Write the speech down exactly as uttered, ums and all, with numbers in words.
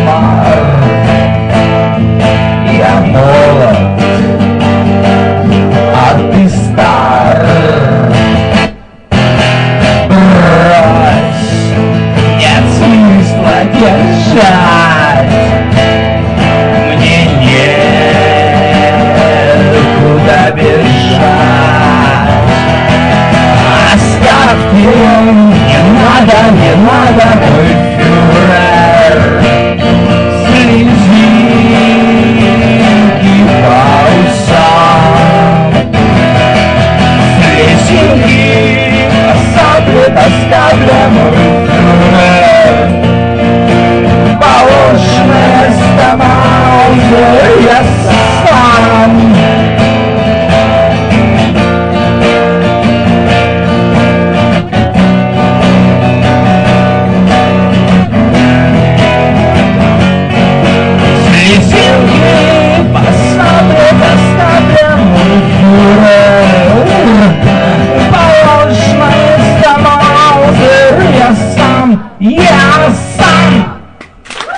кошмар. Я молод, а ты стар. Брось, нет смысла держать, мне некуда бежать. Оставьте, не надо, не надо, мой фюрер. Слезинки по усам, слезинки оставлет, оставлет мой фюрер. По ложной оставался я